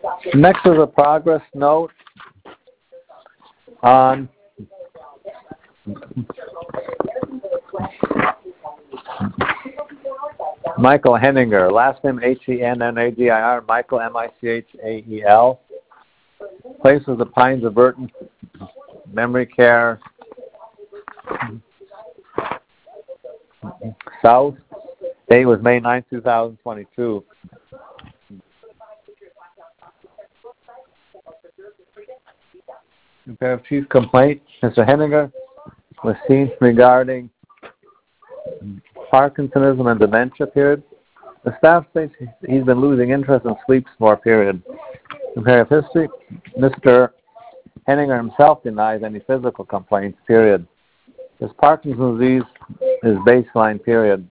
Next is a progress note on Michael Henninger, last name Hennagir, Michael Michael. Place was the Pines of Burton Memory Care South. Date was May 9, 2022. Compare of chief complaint, Mr. Henninger was seen regarding Parkinsonism and dementia period. The staff states he's been losing interest and sleeps more period. Comparative history, Mr. Henninger himself denies any physical complaints period. His Parkinson's disease is baseline period.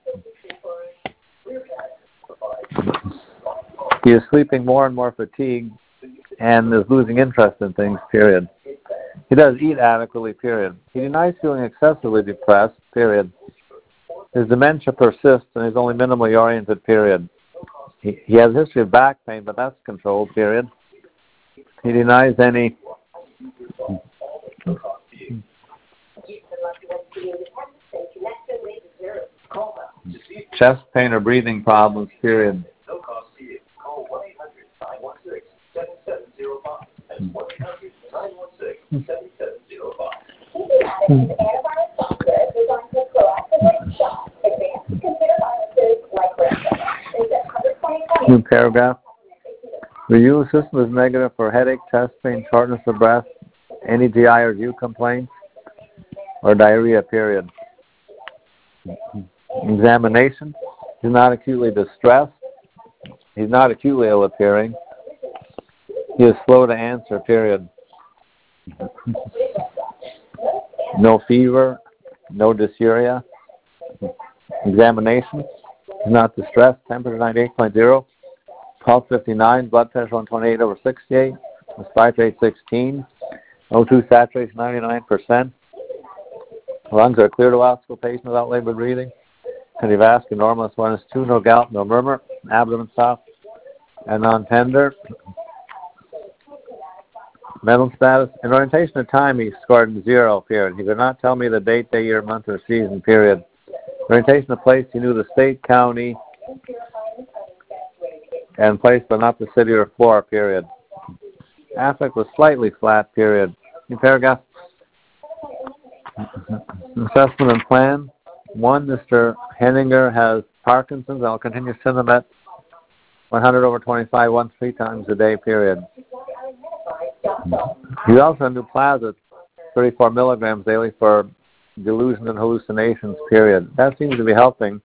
He is sleeping more and more fatigued and is losing interest in things period. He does eat adequately period. He denies feeling excessively depressed period. His dementia persists and is only minimally oriented period. He has a history of back pain, but that's controlled period. He denies any chest pain or breathing problems period. New paragraph. Review system is negative for headache, chest pain, shortness of breath, any GI or view complaints, or diarrhea period. Examination. He's not acutely distressed. He's not acutely ill appearing. He is slow to answer period. No fever, no dysuria. Examination. He's not distressed. Temperature 98.0. Pulse 59. Blood pressure 128/68. Respiratory rate 16. O2 saturation 99%. Lungs are clear to auscultation without labored breathing. Cardiovascular normal as 1:2. No gout, no murmur. Abdomen soft and non-tender. Mental status. In orientation of time, he scored 0 period. He could not tell me the date, day, year, month, or season period. Orientation of place, he knew the state, county, and place, but not the city or floor period. Affect was slightly flat period. New paragraph. Assessment and plan. 1, Mr. Henninger has Parkinson's. I'll continue Cinemet 100/25, 1-3 times a day period. He also had Nuplazid 34 milligrams daily for delusion and hallucinations period. That seems to be helping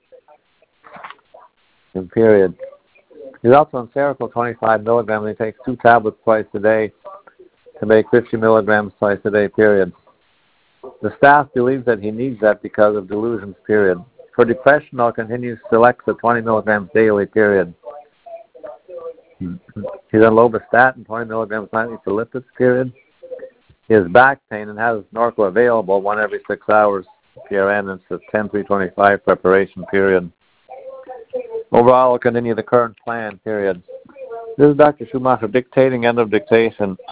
in period. He's also on Seroquel 25 milligrams. He takes 2 tablets twice a day to make 50 milligrams twice a day period. The staff believes that he needs that because of delusions period. For depression, I'll continue Celexa 20 milligrams daily period. He's on Lovastatin 20 milligrams nightly for lipids period. He has back pain and has Norco available 1 every 6 hours PRN, and it's a 10/3/25 preparation period. Overall, I'll continue the current plan period. This is Dr. Schumacher dictating, end of dictation.